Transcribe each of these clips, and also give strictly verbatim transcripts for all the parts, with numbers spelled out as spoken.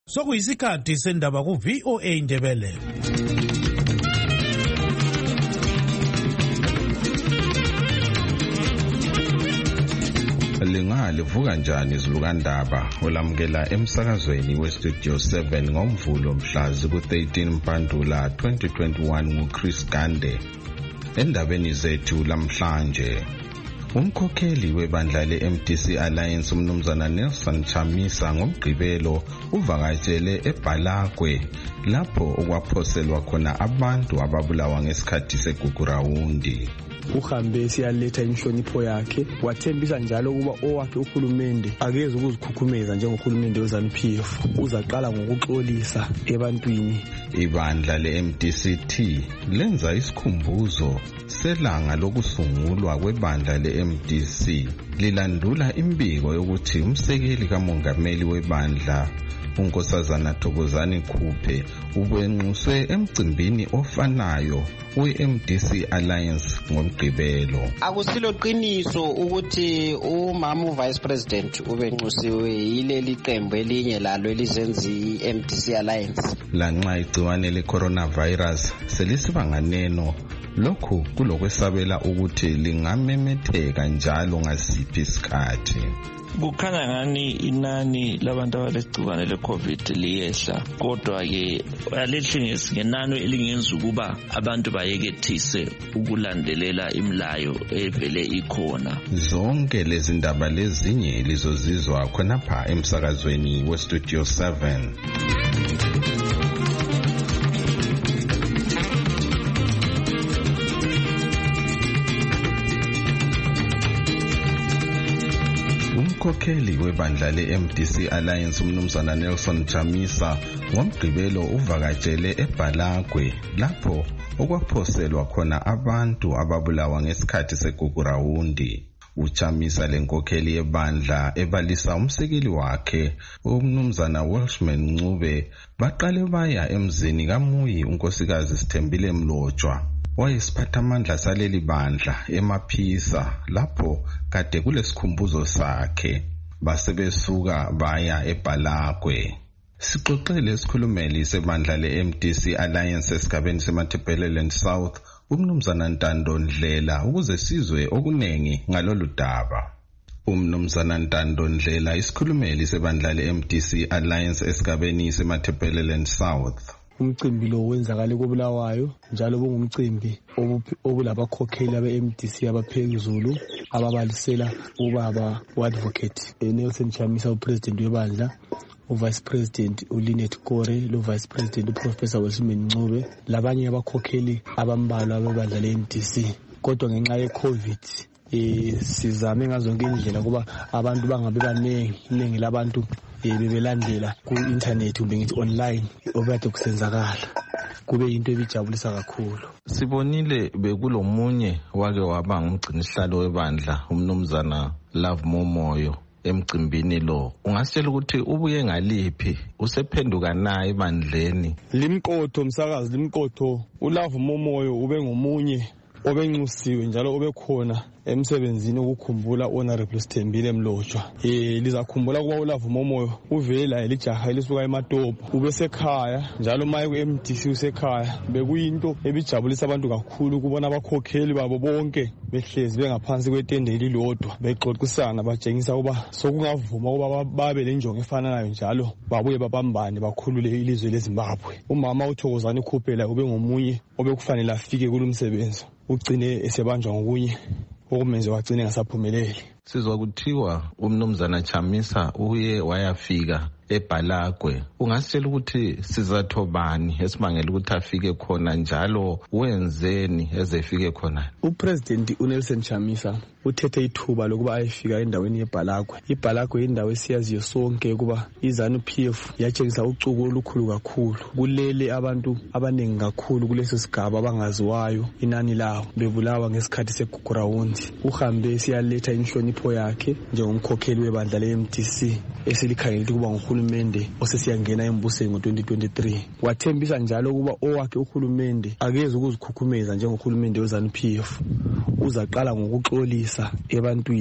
Sokuyisikhathi sendaba ku V O A Indebele. Lingalivuka njani izilukandaba olamukela emsakazweni we Studio seven ngomvulo mhla ziku thirteen Mpandula twenty twenty-one nguChris Gande. Endabeni zethu lamhlanje, umkhokheli webandla le-M D C Alliance umnumzana Nelson Chamisa ngomgqibelo uvakatshele eBhalagwe lapho okwaphoselwa khona abantu ababulawa ngesikhathi segugurawundi. Uhambe siyaletha inhlonipho yakhe, wathembisa njalo kuba owakhe uhulumende akeze ukuzikhukhumeza njengohulumende weZANU P F, uzaqala ngokuxolisa ebantwini. Ibandla le-M D C T lenza isikhumbuzo selanga lokusungulwa kwebandla le-M D C, lilandula imbiko yokuthi umsekeli kamongameli webandla uNkosazana Thokozani Khuphe ubenxuswe emcimbini ofanayo we-M D C Alliance ngomgqibelo. Akusilo qiniso ukuthi umama uVice President ubenxusiwe yileli qembu elinye lalo elizenza i-M D C Alliance. Lanxa igciwane le-coronavirus selisibanganeno, lokhu kulokwesabela ukuthi lingamemetheka njalo ngasiphi isikhathi. Kukhanya ngani inani labantu abalegciwane le-COVID liyehla, kodwa ke alihlengesi ngenani elingenza ukuba abantu bayekethise ukulandelela imilayo evele ikhona. Zonke lezi ndaba lezinye lizozizwa khonapha emsakazweni we Studio seven. Umkhokheli webandla le-M D C Alliance umnumzana Nelson Chamisa ngomgqibelo uvakatshele eBhalagwe lapho okwaphoselwa khona abantu ababulawa ngesikhathi segugurawundi. Uchamisa lenkokheli yebandla ebalisa umsekeli wakhe umnumzana Welshman Ncube baqale baya emzini kaMuyi unkosikazi Sithembile Mlotshwa wayesiphathamandla saleli bandla eMaphisa lapho kade kulesikhumbuzo sakhe. Basebesuka baya eBhalagwe. Sixoxele isikhulumeli sebandla le-M D C Alliance esigabeni seMatabeleland South umnumzana Ntando Ndlela ukuze sizwe okunengi ngalolu daba. Umnumzana Ntando Ndlela isikhulumeli sebandla le-M D C Alliance esigabeni seMatabeleland South. Umcimbi lo wenzakale koBulawayo njalo bongumcimbi obulabakhokheli abe-M D C abaphezulu ababalisela ubaba uadvocate Nelson Chamisa upresident webandla, uvice president uLynette Kore, lo vice president uprofessor Welshman Ncube labanye abakhokheli abambalwa abebandla le-M D C. Kodwa ngenxa ye-COVID eh sizame ngazonke indlela kuba abantu bangabe banengi iningi labantu bebelandela ku-internet kumbe ngithi online obade kusenzakala, kube into ebijabulisa kakhulu. Sibonile bekulomunye wake waba ngumgcinisihlalo webandla umnumzana Love Momoyo emcimbini lo. Ungasitshela ukuthi ubuye ngaliphi, usephenduka naye ebandleni? Limqotho msakazi, limqotho uLove Momoyo ube ngomunye obenxusiwe njalo obekhona emsebenzini ukukhumbula honorable Sithembile Mlotshwa. Eh lizakhumbula kuba uLove Momoyo uvela elijaha elisuka eMatopo ubesekhaya njalo maye ku-M D C usekhaya. Bekuyinto ebijabulisa abantu kakhulu kubona abakhokheli babo bonke behlezi bengaphansi kwetende elilodwa bexoxisana batshengisa uba sokungavuma ukuba babe lenjongo efanayo njalo babuye babambane bakhulule ilizwe leZimbabwe. Umama uThokozani Khuphe la ube ngomunye obekufanele afike kulomsebenzi, ugcine esebanjwa ngokunye okumenze wagcine ngasaphumeleli. Sizwa kuthiwa umnumzana Chamisa uye wayafika eBhalagwe. Ungasitshela ukuthi sizathobani esimangela ukuthi afike khona njalo wenzeni ezefike khona? Upresident uNelson Chamisa uthethe ithuba lokuba ayefika endaweni yeBhalagwe. iBhalagwe indawo esiyaziyo sonke ukuba iZANU P F yatshengisa ucuku olukhulu kakhulu. Kulele abantu abaningi kakhulu kuleso sigaba abangaziwayo inani lawo bebulawa ngesikhathi segugurawundi. Uhambe siyaletha inhlonipho yakhe njengomkhokheli webandla le-M D C esilikhangela ukuba nguhulumende osesiyangena embusweni ngo-twenty twenty-three. Wathembisa njalo kuba owakhe uhulumende akeze ukuzikhukhumeza njengohulumende weZANU P F, uzaqala ngokuxolisa ebantwini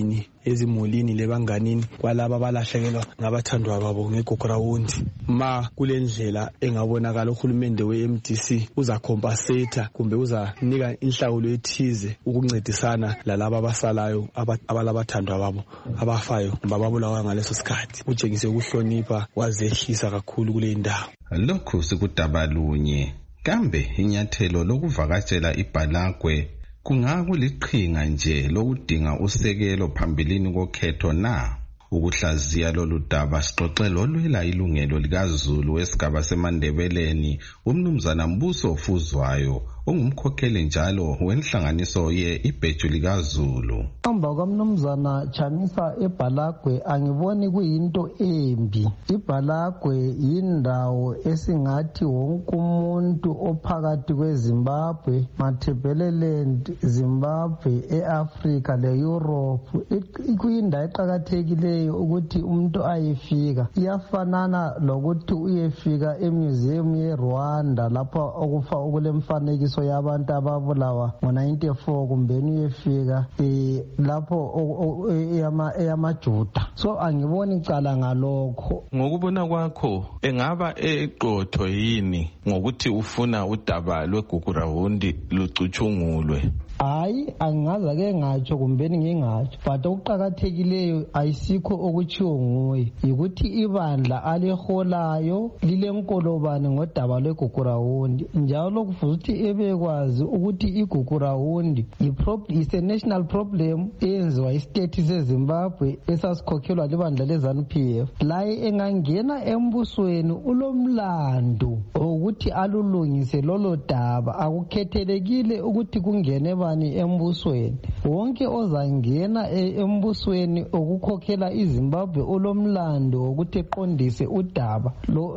ezimulini lebanganini kwalaba abalahlekelwa ngabathandwa babo ngeGugurawundi. Ma kule ndlela engabonakala uhulumende we-M D C uzacompensate kumbe uzanika inhlawulo ethize ukuncedisana lalaba abasalayo abalabathandwa babo abafayo ngoba babulawa ngaleso sikhathi. Utshengise ukuhlonipha wazehlisa kakhulu kule ndawo. Lokhu sikudabalunye kambe inyathelo lokuvakatshela iBalagwe kungakuliqhinga nje lokudinga usekelo phambilini kokhetho na? Ukuhlaziya lolu daba sixoxele olwela ilungelo likaZulu wesigaba seMandebeleni uMnumzana Mbuso Fuzwayo ongumkhokheli njalo wenhlanganiso ye ibheju likaZulu. Hamba kwaMnumzana Chamisa eBalagwe angiboni kuyinto embi. iBalagwe yindawo esingathi wonke umuntu ophakathi kweZimbabwe, Matabeleland, Zimbabwe, eAfrica leEurope ikuyindawo eqhakathekileyo ukuthi umuntu ayefika. Iyafanana lokuthi uyefika emuseum yeRwanda lapho okufa okulemfanekiso yabantu ababulawa ngo ninety-four kumbeni uyefika eh lapho eyamaJuda. So angiboni icala ngalokho. Ngokubona kwakho engaba eqotho yini ngokuthi ufuna udaba lweGugurawundi lucutshungulwe? Hayi angaza ke ngatsho kumbeni ngingatsho, but okuqhakathekileyo ayisikho okuchiwo nguye ukuthi ibandla aleholayo lilenkolobane ngodaba lweGugurawundi, njalo kufuze ukuthi ebekwazi ukuthi iGugurawundi is a national problem eyenziwa istate seZimbabwe esasikhokhelwa libandla leZANU P F. Laye engangena embusweni ulomlando ukuthi alulungise lolo daba, akukhethelekile ukuthi kungene bani embusweni. Wonke ozangena embusweni okukhokhela iZimbabwe ulomlando ukuthi eqondise udaba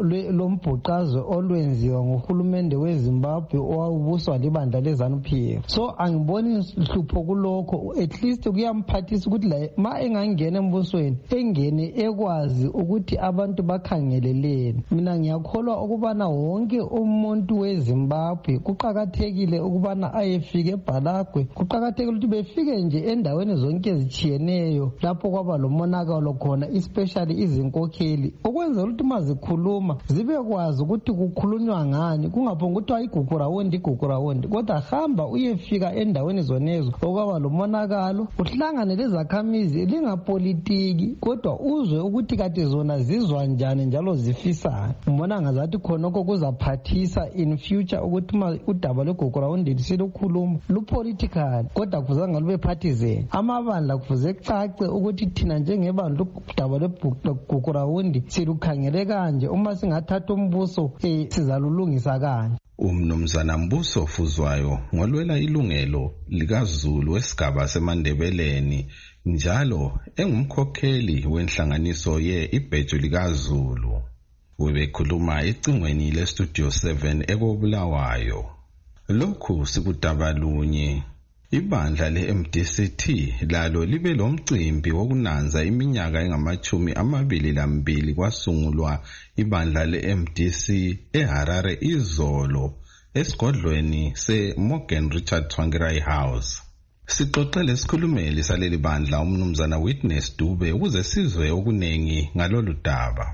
lombhuqazwe olwenziwa nguhulumende weZimbabwe owawubuswa libandla leZANU P F. So angiboni hlupho kulokho, at least kuyamphathisa ukuthi la ma engangena embusweni engene ekwazi ukuthi abantu bakhangeleleni. Mina ngiyakholwa ukubana wonke umuntu weZimbabwe kuqhakathekile ukubana ayefike eBalagwe, kuqhakathekile ukuthi befike nje endaweni zonke ezitshiyeneyo lapho kwaba lomonakalo khona, especially izinkokheli, okwenza ukuthi mazikhuluma zibe kwazi ukuthi kukhulunywa ngani, kungaphonga ukuthi ayigugurawundi igugurawundi, kodwa hamba uyefika endaweni zonezo okwaba lomonakalo, uhlangane lezakhamizi lingapolitiki kodwa uzwe ukuthi kade zona zizwa njani njalo zifisana. Mbona ngazathi khonoko kuzaphathisa in future ukuthi udaba lweGugurawundi liselukhuluma lupolitical kodwa kuzanga lube partisan. Amabandla kufuze cace ukuthi thina njengebandla udaba lweGugurawundi silukhangele kanje, uma singathatha umbuso eh sizalulungisa kanje. Umnumzana Mbuso Fuzwayo ngolwela ilungelo likaZulu wesigaba seMandebeleni njalo engumkhokheli wenhlanganiso ye ibheju likaZulu. Ubekhuluma ecingweni leStudio seven ekobulawayo. Lokhu sikudabalunye. Ibandla le-M D C T lalo libe lomcimbi wokunanza iminyaka engamachumi amabili lambili kwasungulwa ibandla le-M D C eHarare izolo esigodlweni se-Morgan Richard Tsvangirai House. Sixoxele isikhulumeli saleli bandla umnumzana Witness Dube ukuze sizwe okunengi ngalolu daba.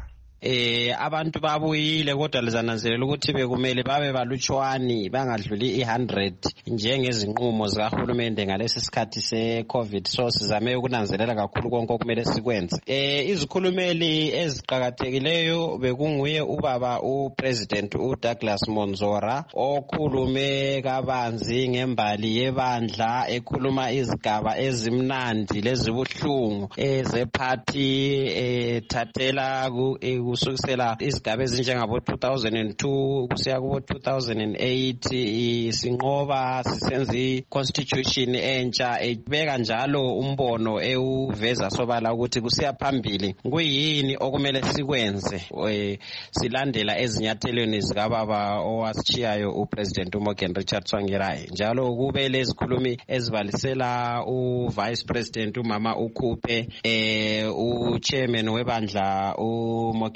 Eh abantu babuyile kodwa lizananzelela ukuthi bekumele babe balutshwani bangadluli one hundred njengezinqumo zikahulumende ngalesi sikhathi se-COVID. So sizame ukunanzelela kakhulu konke okumele sikwenze. Eh izikhulumeli eziqhakathekileyo bekunguye ubaba uPresident uDouglas Monzora okhulume kabanzi ngembali yebandla, ekhuluma izigaba ezimnandi lezibuhlungu ezephathi ethathela ku kusukisela izigaba ezinjengabo two thousand two kusiya kubo two thousand eight sinqoba sisenza i-constitution entsha, ebeka njalo umbono ewuveza sobala ukuthi kusiya phambili kuyini okumele sikwenze silandela ezinyathelweni zikababa owasichiyayo uPresident uMorgan Richard Tsvangirai. Njalo kube lezikhulumi ezibalisela uVice President umama uKhuphe, eh uChairman webandla uMorgan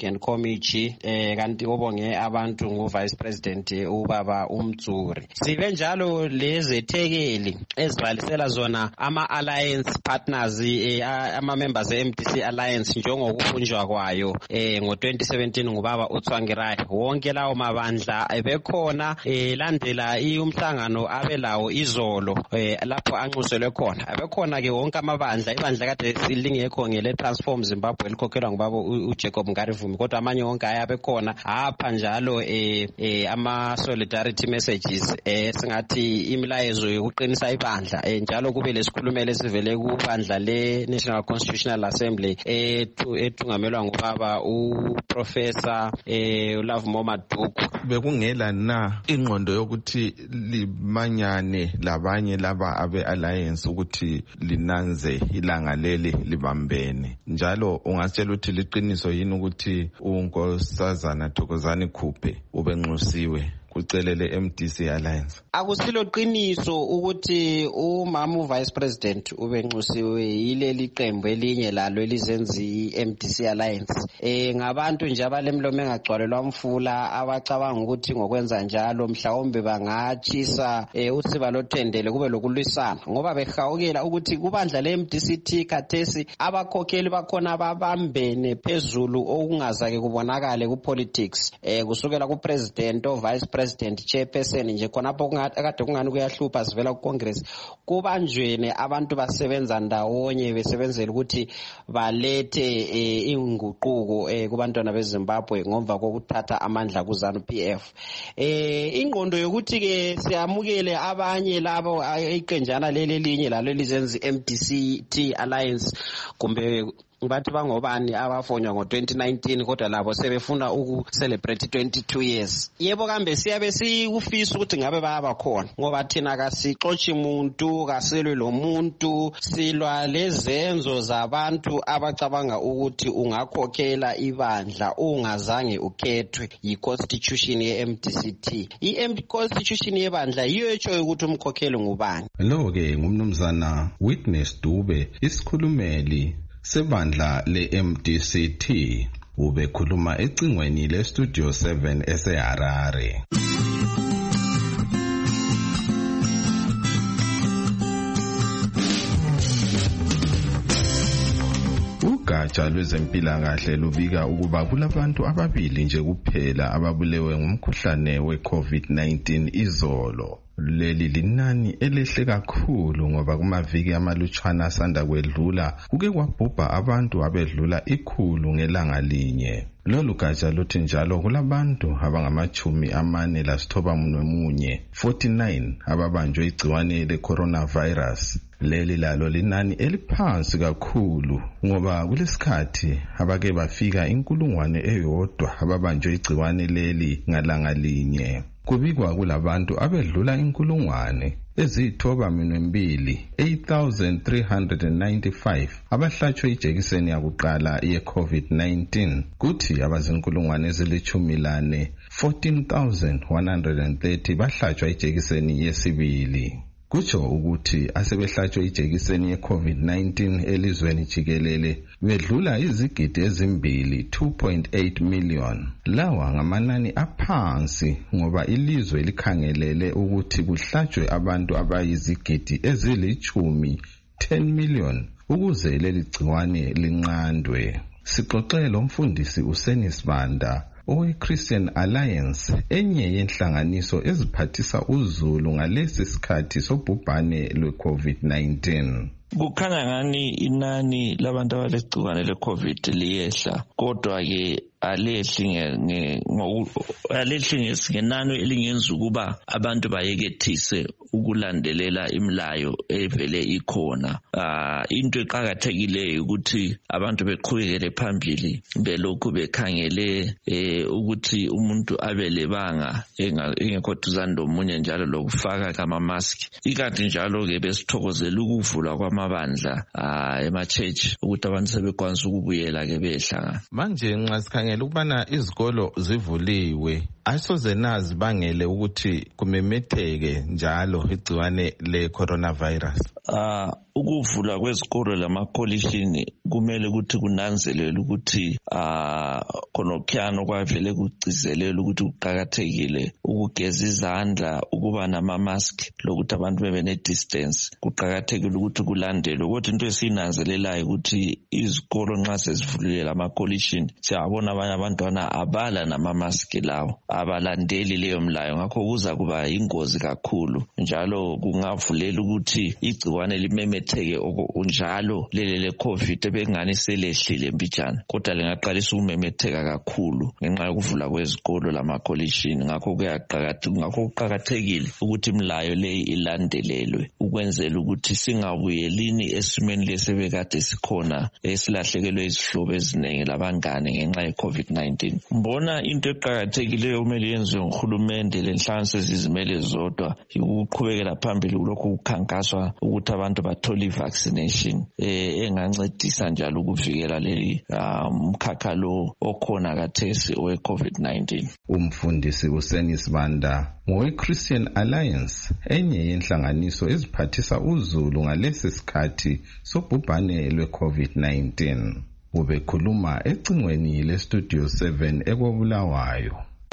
Republican Committee eh kanti obonge abantu nguvice president ubaba uMtsuri. Sibe njalo lezethekeli ezibhalisela zona ama alliance partners eh, ama members e M D C alliance njengokufunjwa kwayo eh ngo twenty seventeen ngubaba uTsvangirai. Wonke lawo mabandla ebekhona eh landela umhlangano abelawo izolo eh lapho anxuselwe khona. Abekhona ke wonke amabandla, ibandla kade silingekho ngele Transform Zimbabwe likhokhelwa ngubaba uJacob Ngarivumi, kodwa amanye wonke ayabekhona apha njalo eh, eh ama solidarity messages eh singathi imilayezo yokuqinisa ibandla eh njalo kube lesikhulumelo esivele kubandla le National Constitutional Assembly eh etungamelwa ngubaba uProfessor eh Love Momaduku. Bekungela na ingqondo yokuthi limanyane labanye laba abe alliance ukuthi linanze ilanga leli libambene, njalo ungasitshela ukuthi liqiniso yini ukuthi unkosazana Thokozani Khuphe ubenxusiwe ucelele M D C alliance? Akusilo qiniso ukuthi umama vice president ubenxusiwe yileli qembu elinye lalo elizenzi M D C alliance. Eh ngabantu nje abalemlomo engagcwalelwa umfula abacabanga ukuthi ngokwenza njalo mhlawumbe bangachisa eh usiba lothendele kube lokulwisana, ngoba behawukela ukuthi kubandla le M D C T khathesi abakhokheli bakhona ababambene phezulu okungazake kubonakale ku politics eh kusukela ku president o vice president President chairperson nje khonapho kade kungani kuyahlupha sivela ku Congress kubanjwene abantu basebenza ndawonye besebenzela ukuthi balethe inguquko kubantwana beZimbabwe ngomva kokuthatha amandla ku ZANU P F. Eh ingqondo yokuthi ke siyamukele abanye labo iqenjana leli linye lalo lizenzi M D C T alliance kumbe bathi bangobani abafonywa ngo twenty nineteen kodwa labo sebefuna uku celebrate twenty-two years. Yebo kambe siyabe sikufisa ukuthi ngabe bayaba khona, ngoba thina kasixoxi umuntu kaselwe lo muntu, silwa lezenzo zabantu abacabanga ukuthi ungakhokhela ibandla ungazange ukhethwe yi constitution ye M D C T. I constitution yebandla yiyo etsho ukuthi umkhokheli ngubani. Lo ke ngumnumzana Witness Dube, isikhulumeli sebandla le M D C T, ubekhuluma ecingweni le Studio seven eseHarare. Ugatsha lwezempilakahle lubika ukuba kulabantu ababili nje kuphela ababulewe ngumkhuhlane we COVID nineteen izolo. Leli linani elehle kakhulu ngoba kumaviki amalutshwana asanda kwedlula kuke kwabhubha abantu abedlula ikhulu ngelanga linye. Lolu gatsha luthi njalo kulabantu abangamachumi amane lasithoba munye forty-nine ababanjwe igciwane le coronavirus. Leli lalo linani eliphansi kakhulu ngoba kulesikhathi abake bafika inkulungwane eyodwa ababanjwe igciwane leli ngalanga linye. Kubikwa kulabantu abedlula inkulungwane ezithoba minwembili eight thousand three hundred ninety-five abahlatshwe ijekiseni yakuqala ye COVID nineteen, kuthi abazinkulungwane ezilithumi lane fourteen thousand one hundred thirty bahlatshwa ijekiseni yesibili. Kutsho ukuthi asebehlatshwe ijekiseni ye COVID nineteen elizweni jikelele bedlula izigidi ezimbili two point eight million. Lawa ngamanani aphansi ngoba ilizwe likhangelele ukuthi kuhlatshwe abantu abayizigidi ezilichumi ten million ukuze leli gciwane linqandwe. Sixoxe lo mfundisi uSenisbanda owe Christian Alliance, enye yenhlanganiso eziphathisa uzulu ngalesi sikhathi sobhubhane lwe COVID nineteen. Kukhanya ngani inani labantu abalegciwane le COVID liyehla, kodwa ke alehli nge alehli ngenani elingenza ukuba abantu bayekethise ukulandelela imilayo evele ikhona. Ah into eqhakathekileyo ukuthi abantu beqhubekele phambili belokhu bekhangele eh ukuthi umuntu abelebanga engekho duzane lomunye, njalo lokufaka kama mask. Ikati njalo ke besithokozela ukuvulwa kwamabandla ah ema church ukuthi abantu sebekwanisa ukubuyela ke behlanga. Manje nxa sikhangela ukubana izikolo zivuliwe, asoze nazi bangele ukuthi kumemetheke njalo igciwane le coronavirus. Ah, ukuvula kwezikolo lamakolishini kumele ukuthi kunanzelele ukuthi ah khonokhiyano kwavele kugcizelela ukuthi kuqhakathekile ukugeza izandla, ukuba nama mask, lokuthi abantu bebe ne distance. Kuqhakathekile ukuthi kulandelwe. Kodwa into esinanzelelayo ukuthi izikolo nxa sezivulile lamakolishini siyabona abanye abantwana abala nama mask lawo, abalandeli leyo mlayo, ngakho kuza kuba ingozi kakhulu njalo kungavulela ukuthi igciwane limemetheke njalo lele le COVID ebengani selehlile mbijana, kodwa lingaqalisa ukumemetheka kakhulu ngenxa yokuvula kwezikolo lamakolishini. Ngakho kuyaqhakatheka, ngakho kuqhakathekile ukuthi imlayo le ilandelelwe ukwenzela ukuthi singabuyelini esimeni lesebekade sikhona esilahlekelwe izihlobo eziningi labangane ngenxa ye COVID nineteen. Mbona into eqhakathekileyo kumele yenziwe nguhulumende lenhlanganiso ezizimele zodwa ukuqhubekela phambili kulokho kukhankaswa ukuthi abantu bathole i-vaccination eh engancedisa njalo ukuvikela leli umkhakha lo okhona kathesi owe COVID nineteen. Umfundisi uSenis Banda ngowe Christian Alliance, enye yenhlanganiso eziphathisa uzulu ngalesi sikhathi sobhubhane lwe COVID nineteen. Ubekhuluma ecingweni le Studio seven eKobulawayo.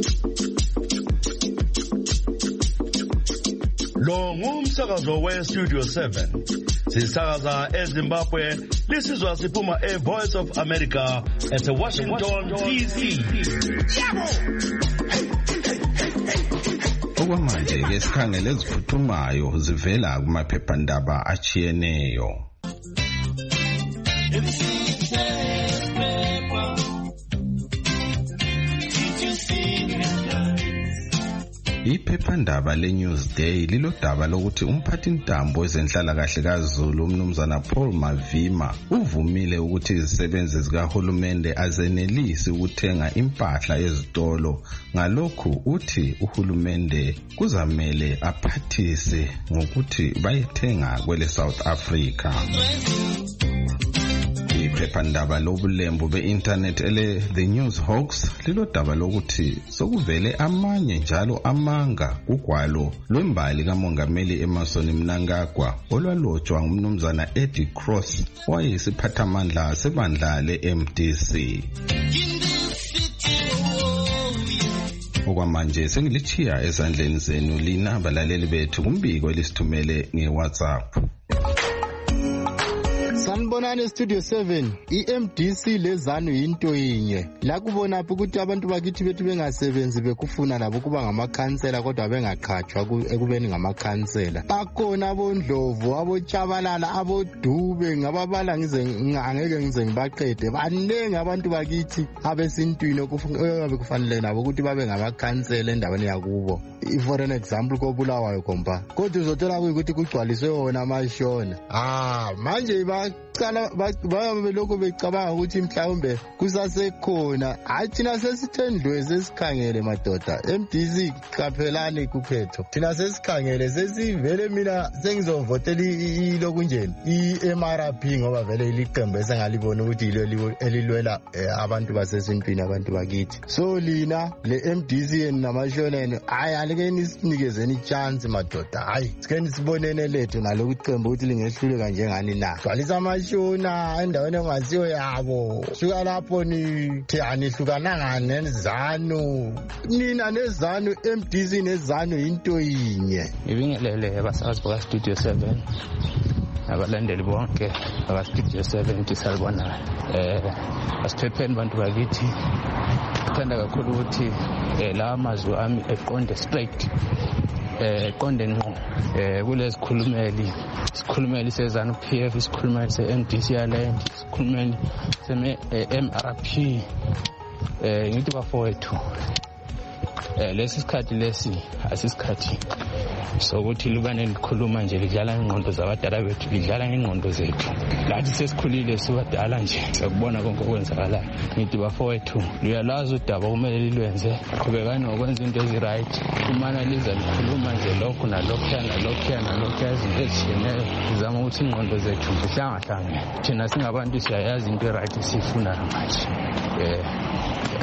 Lo ngumsakazo we Studio seven. Sisakaza eZimbabwe, lisizwa siphuma e Voice of America at Washington D C. Okwamanje ke sikhangele eziphuthumayo zivela kumaphephandaba achiyeneyo. Iphephandaba le Newsday lilodaba lokuthi umphathi ntambo wezenhlala kahle kaZulu umnumzana Paul Mavima uvumile ukuthi izisebenzi zikahulumende azenelisi ukuthenga impahla ezitolo. Ngalokhu uthi uhulumende kuzamele aphathise ngokuthi bayithenga kwele South Africa. Iphephandaba lobulembu be-internet ele The News Hawks lilodaba lokuthi sokuvele amanye njalo amanga kugwalo lwembali kamongameli Emmerson Mnangagwa olwalotshwa ngumnumzana Eddie Cross wayeyisiphathamandla sebandla le-M D C. Okwamanje sengilichiya ezandleni zenu lina balaleli bethu kumbiko elisithumele nge-WhatsApp. Sanibonani Studio seven, i-M D C lezanu yinto yinye. La kubona ukuthi abantu bakithi bethu bengasebenzi bekufuna labo kuba ngamakhansela kodwa bengaqhatshwa ekubeni ngamakhansela. Bakhona abondlovu, abotshabalala, abodube, ngababala ngize ngangeke ngize ngibaqede. Banengi abantu bakithi abesintwini okufanele kufanele nabo ukuthi babe ngamakhansela endaweni yakubo. For an example koBulawayo kompa. Kodwa uzothola ukuthi kugcwaliswe wona amashona. Ah, manje ba cala bayabe lokho becabanga ukuthi mhlawumbe kusasekhona. Hayi thina sesithendwe sesikhangele madoda. M D C qaphelani kuphetho. Thina sesikhangele sesivele mina sengizovotela ilokunjeni i-M R P ngoba vele iliqembu esengalibona ukuthi yilo elilwela abantu basesintwini abantu bakithi. So lina le M D C namashoneni hayi alike nisinikezeni chance madoda. Hayi sike nisibonene lethu nalokuthi qembu ukuthi lingehluleka njengani na. Gcwalisa amashona endaweni engasiyo yabo. Suka lapho ni thani hlukananga nezanu. Nina nezanu M D C nezanu into yinye. Ibingelele basazi baka Studio seven. Abalandeli bonke baka Studio seven tisalibona. Eh asiphepheni bantu bakithi. Ngithanda kakhulu ukuthi la mazwi ami eqonde straight. Eh eqonde ngqo eh kulezikhulumeli sikhulumeli sezanu P F isikhulumeli se-M D C Land isikhulumeli seme M R P eh ngithi bafowethu eh lesi sikhathi lesi asisikhathi sokuthi libane likhuluma nje lidlala ingqondo zabadala bethu lidlala ingqondo zethu lathi sesikhulile sibadala nje sakubona konke okwenzakalayo. Ngithi bafowethu luyalazi udaba kumele lilwenze qhubekani ngokwenza into ezi-right kumana liza likhuluma nje lokhu nalokhuya nalokhuya nalokhuya izinto ezishiyeneyo sizama ukuthi ingqondo zethu zihlangahlangane thina singabantu siyayazi into e-right esiyifunayo manje.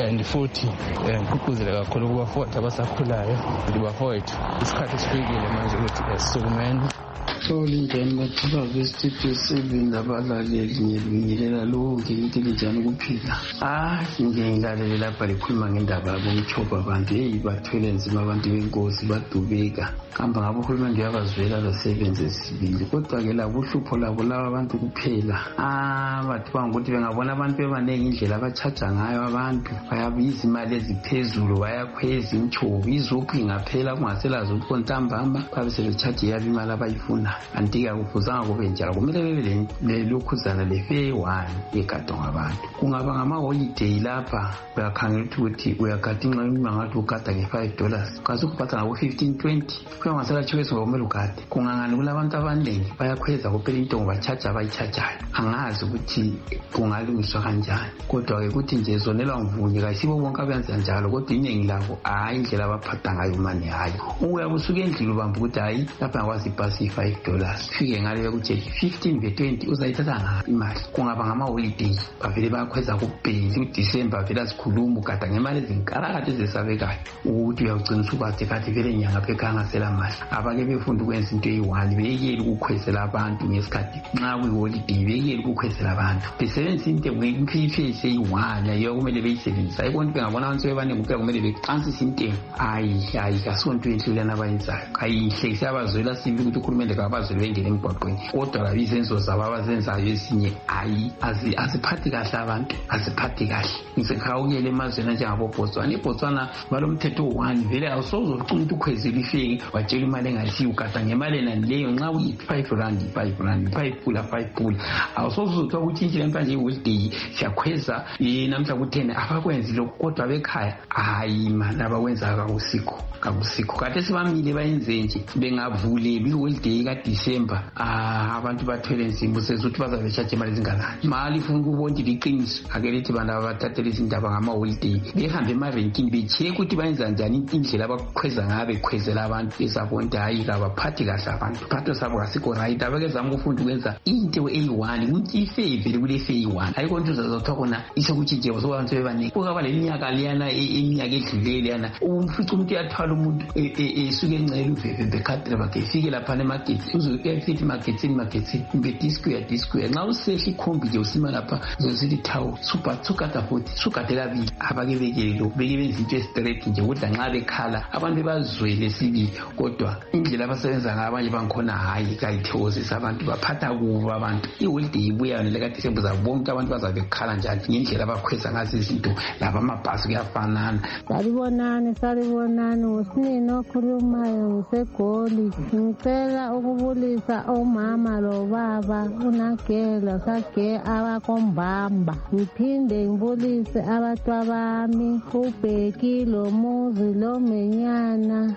and futhi ngigqugquzele kakhulu kubafowethu abasakhulayo ndibafowethu isikhathi sifikile manje ukuthi esisukumeni. So linjani bathuba bestudio seven abalaleli ngibingelela lonke into linjani kuphila. Ah nje ngilalele lapha likhuluma ngendaba bomchoba abantu hey bathwele nzima abantu benkosi badubeka kamba ngabo uhulumende uyabazwela losebenze sibili kodwa ke la uhlupho labo laba abantu kuphela. Ah bathi bangukuthi bengabona abantu bebanenge indlela abachaja ngayo abantu bayabiza imali eziphezulu bayakhweza imchobo izophi ngaphela kungaselazo ukontambama babe sebechaje yabi imali abayifuna. Antika kufuzanga kube njalo kumele bebe le lokhuzana le fair one yekado ngabantu kungaba ngama holiday lapha bayakhangela ukuthi uyakade inxa imangathi ukada nge five dollars kaze ukuphatha ngabo fifteen twenty kuyangasela chiweso ngomela ukade kungangani kulabantu abaningi bayakhweza kuphela intongo bachaja abayichajayo angazi ukuthi kungalungiswa kanjani kodwa ke ukuthi nje zonela ngivunye kayisibo bonke abenza njalo kodwa iningi labo hayi indlela abaphatha ngayo imali hayi uyabusuka endlini ubamba ukuthi hayi lapha ngwazi ibhasi five dollars fike ngale ukuthi fifteen ve twenty uzayithatha ngapi imali kungaba ngama holiday bavele bayakhweza kubheli uDecember vele asikhuluma ukada ngemali ezinkarakade ezesabekayo ukuthi uyawugcina ubathi kathi vele inyanga phekhanga sela mali abake befunda ukwenza into eyi-one beyekeli ukukhwezela abantu ngesikhathi nxa kuyi-holiday beyekeli ukukhwezela abantu besebenzisa into ngemphiphesi eyi-one yayo kumele beyisebenzisa ayikho bengabona abantu bebaningi kuphela kumele beqansise intengo hayi hayi kasonto enhle lana abayenzayo ayihle siyabazwela sibi ukuthi uhulumende kabazwele bengene emgwaqweni kodwa la izenzo zabo abazenzayo esinye hayi aziphathi kahle abantu aziphathi kahle ngisekhawukele emazweni njengabo Botswana eBotswana balomthetho one vele awusozokucuma ukuthi ukhwezela ifeki watshela imali engayisiyo ukada ngemali enanileyo nxa uyi five rand five rand five pula five pula awusozokuthi ukutshintshile manje iholiday siyakhweza namhla ku-ten abakwenzi lokho kodwa bekhaya hayi mali abakwenza kakusikho kakusikho kade sibamile bayenze nje bengavuleli iholiday kaDecember ah abantu bathwele nzima sezuthi bazabe charge imali ezinganani imali ifuna ukubona liqiniso ake lithi bantu abathathele izindaba ngama holiday behambe emarenkini becheck ukuthi bayenza njani indlela abakhweza ngabe khwezela abantu esabonke hayi kabaphathi kahle abantu phatho sabo kasikho right abakezama ukufunda ukwenza into eyi-one ukuthi ifavor kule fair-one ayikho into uzazothiwa khona isokuthi nje abantu bebaningi kungaba leminyaka leyana iminyaka edlulele yana umfica umuntu uyathwala umuntu esuke encela uveve bekhadre bakhe ifike lapha emarket uzoyafika emarketini marketini ngedisco ya disco nxa usehla ikhombi nje usima lapha uzosithi thawu super sukata futhi sukate kabili abake bekele lokhu beke benza into straight nje kodwa nxa bekhala abantu bazwele sibili kodwa indlela abasebenza ngayo abanye bangikhona hayi kayithozisa abantu baphatha kubo abantu iholiday ibuya lekade sembuza bonke abantu bazabe bekhala njalo ngendlela abakhweza ngazo izinto laba amabhasi kuyafanana salibonani salibonani usinini okhulumayo ngusegoli ngicela ukubulisa omama lobaba unagela sage abakombamba ngiphinde ngibulise abatwa bami uBheki lomuzi lomenyana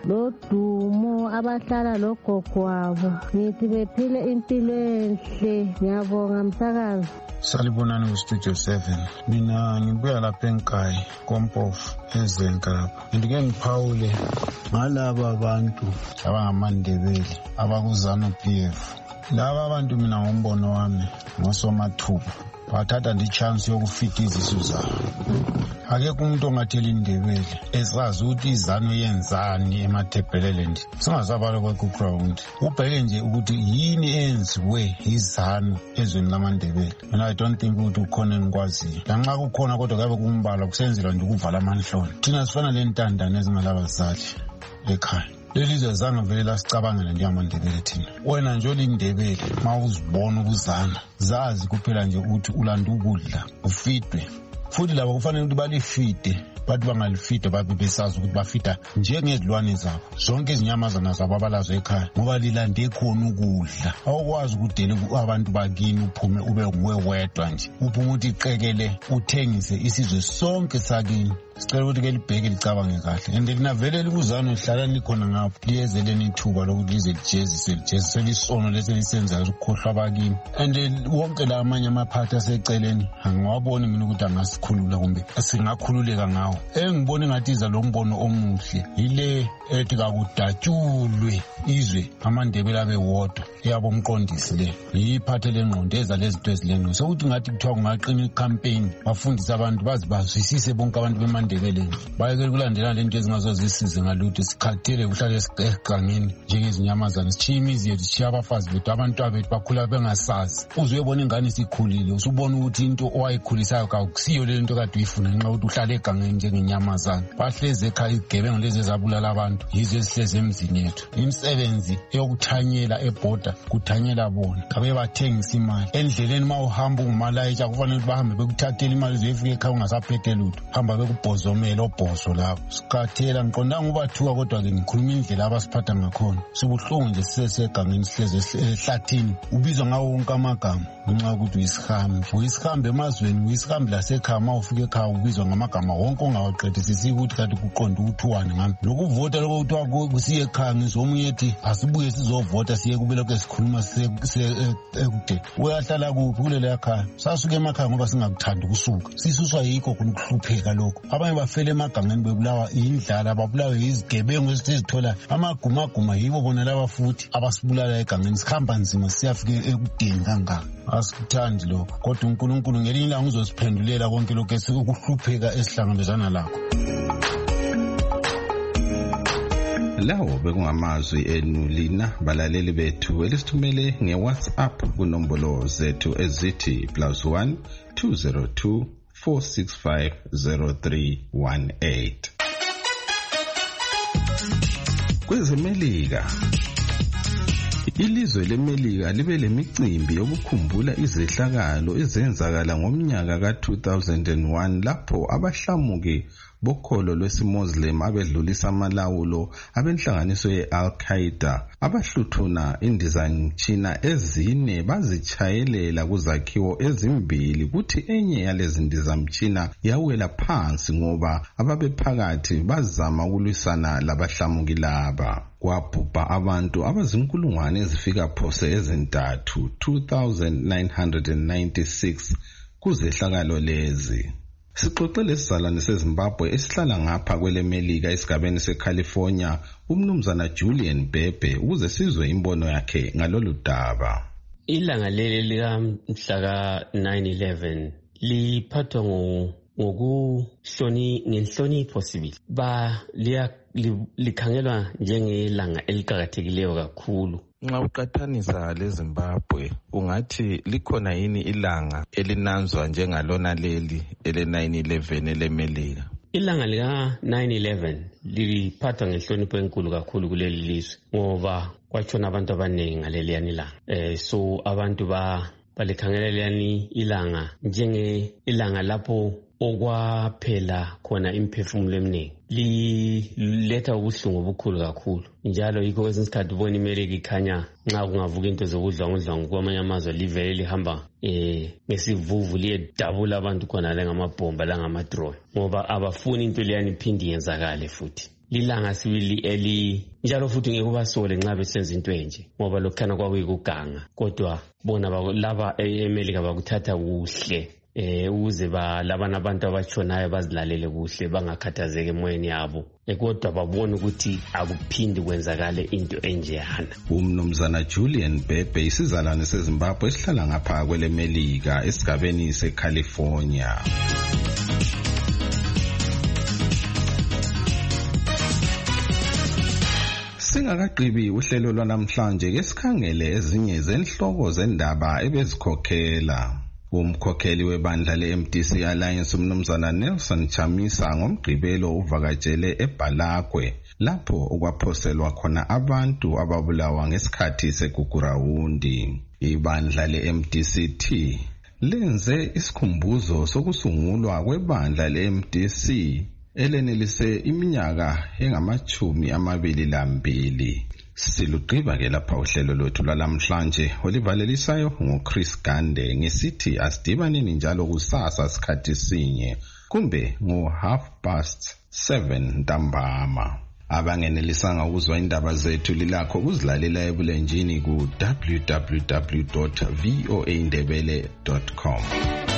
lodumo abahlala logogo wabo ngithi bephile impilo enhle ngiyabonga msakazi. Salibonani kustudio seven mina ngibuya lapha eNkayi Kompofu eZenka lapha ndike ngiphawule ngalaba abantu abangamandebele abakuzanu P F laba abantu mina ngombono wami ngosomathuba bathatha ndi chance yokufita izisu zabo akekho umuntu ongathela indebele esazi ukuthi izano yenzani eMathebeleland singazabala kweground ubheke nje ukuthi yini enziwe izano ezweni lamandebele mina I don't think ukuthi ukhona engikwaziyo lanxa kukhona kodwa kabe kumbala kusenzela nje ukuvala amanhloni thina sifana lentandane ezingalabazali ekhaya lelizwe zange vele lasicabangela njengamandebele thina wena nje olindebele ma uzibona ukuzana zazi kuphela nje ukuthi ulanda ukudla ufidwe futhi labo kufanele ukuthi balifide bathi bangalifida babe besazi ukuthi bafida njengezilwane zabo zonke izinyamazana zabo abalazo ekhaya ngoba lilande khona ukudla awukwazi ukudela abantu bakini uphume ube nguwe wedwa nje uphume uthi iqekele uthengise isizwe sonke sakini sicela ukuthi ke libheke licabange kahle and linavele likuzana lihlala likhona ngapho liyezeleni ithuba lokuthi lize lijezise lijezise lisono leselisenza ukukhohlwa abakini and wonke la amanye amaphathi aseceleni angiwaboni mina ukuthi angasikhulula kumbe singakhululeka ngawo engibona ngathi iza lo mbono omuhle yile ethi kakudatshulwe izwe amandebele abe wodwa yabo umqondisi le yiphathele ngqondo eza lezinto ezilengqondo sokuthi ngathi kuthiwa kungaqina icampaign bafundisa abantu bazi bazwisise bonke abantu bemandebeleni bayeke kulandela lento ezingazozisize ngalutho sikhathele kuhlale egangeni njengezinyamazana sitshiya imizi yethu sitshiya abafazi bethu abantu abethu bakhula bengasazi uze uyebona ingane isikhulile usubona ukuthi into owayikhulisayo kakusiyo le nto kade uyifuna nxa ukuthi uhlale egangeni njengenyamazana bahleze ekhaya izigebengu lezi ezabulala abantu yizo ezihleze emzini yethu imisebenzi eyokuthanyela ebhoda kuthanyela bona kabe bathengisa imali endleleni ma uhamba ungumalayitsha kufanele ukuthi bahambe bekuthathela imali zefika ekhaya ungasaphethe lutho hamba bekubhozomela obhozo lapho sikhathela ngiqondanga ubathuka kodwa-ke ngikhuluma indlela abasiphatha ngakhona sibuhlungu nje sisesegangeni sihleze ehlathini ubizwa ngawo wonke amagama ngenxa yokuthi uyisihambi uyisihambi emazweni uyisihambi lasekhaya ma ufika ekhaya ubizwa ngamagama wonke ongawaqedisisi ukuthi kanti kuqonda ukuthi uwane ngami lokuvota lokho kuthiwa kusiye ekhaya ngizomunye ethi asibuye sizovota siye kubelokhu esikhuluma ekudeni uyahlala kuphi kuleleya khaya sasuke emakhaya ngoba singakuthandi ukusuka sisuswa yikho khona ukuhlupheka lokho abanye bafela emagangeni bebulawa yindlala babulawe yizigebengu esizithola amagumaguma yibo bona laba futhi abasibulala egangeni sihamba nzima siyafika ekudeni kangaka asikuthandi lokho kodwa uNkulunkulu ngelinye ilanga uzosiphendulela konke lokho ukuhlupheka esihlangabezana lakho. Lawo bekungamazwi enu lina balaleli bethu elisithumele ngeWhatsApp kunombolo zethu ezithi plus one two zero two four six five zero three one eight. Kwezemelika ilizwe leMelika libe lemicimbi yokukhumbula izehlakalo ezenzakala ngomnyaka ka two thousand one lapho abahlamuki bokholo lwesimuslim abedlulisa amalawulo abenhlanganiso ye-Al-Qaeda abahluthuna indizamtshina ezine bazichayelela kuzakhiwo ezimbili kuthi enye yalezi ndizamtshina yawela phansi ngoba ababephakathi bazama ukulwisana labahlamuki laba. Kwabhubha abantu abazinkulungwane ezifika phose ezintathu two thousand nine hundred ninety-six kuzehlakalo lezi. Sixoxele isizalwane seZimbabwe esihlala ngapha kweleMelika esigabeni seCalifornia umnumzana Julian Bhebhe ukuze sizwe imbono yakhe ngalolu daba. Ilanga leli lika mhla nine eleven liphathwa ngokuhloni ngenhlonipho sibili ba liya likhangelwa njengelanga eliqhakathekileyo kakhulu. Nxa uqathanisa leZimbabwe ungathi likhona yini ilanga elinanzwa njengalona leli ele nine eleven eleMelika? Ilanga lika nine eleven liphathwa ngenhlonipho enkulu kakhulu kuleli lizwe ngoba kwatshona abantu abaningi ngaleliyani ilanga. Eh so abantu ba balikhangela leliyani ilanga njenge ilanga lapho okwaphela khona imphefumulo eminingi. Liletha ubuhlungu obukhulu kakhulu njalo yikho kwesinye isikhathi ubona iMelika ikhanya nxa kungavuka into zokudlwangudlwangu kwamanye amazwe livele lihamba eh ngesivuvu liyedabula abantu khona le ngamabhomba la ngamadrone ngoba abafuni into leyani iphindi yenzakale futhi. Lilanga sibili eli njalo futhi ngeke ubasole nxa besenza into enje ngoba lokukhana kwakuyikuganga kodwa bona laba eMelika bakuthatha kuhle. Eh uze ba labana abantu abatshonayo bazilalele kuhle bangakhathazeke emoyeni yabo kodwa babona ukuthi akuphindi kwenzakale into enjeyana. Umnumzana Julian Bhebhe isizalwane seZimbabwe esihlala ngapha kweleMelika esigabeni seCalifornia. Singakaqhibi uhlelo lwanamhlanje ke sikhangele ezinye zenhloko zendaba ebezikhokhela. Umkhokheli webandla le-M D C Alliance umnumzana Nelson Chamisa ngomgqibelo uvakatshele eBalagwe lapho okwaphoselwa khona abantu ababulawa ngesikhathi segugurawundi. Ibandla le-M D C T lenze isikhumbuzo sokusungulwa kwebandla le-M D C elenelise iminyaka engamachumi amabili lambili. Silugqiba ke lapha uhlelo lwethu lwalamhlanje olivalelisayo ngoChris Gande ngesithi asidibaneni njalo kusasa sikhathi sinye kumbe ngo half past seven ntambama. Abangenelisanga ukuzwa indaba zethu lilakho ukuzilalela ebulenjini ku w w w dot voa ndebele dot com.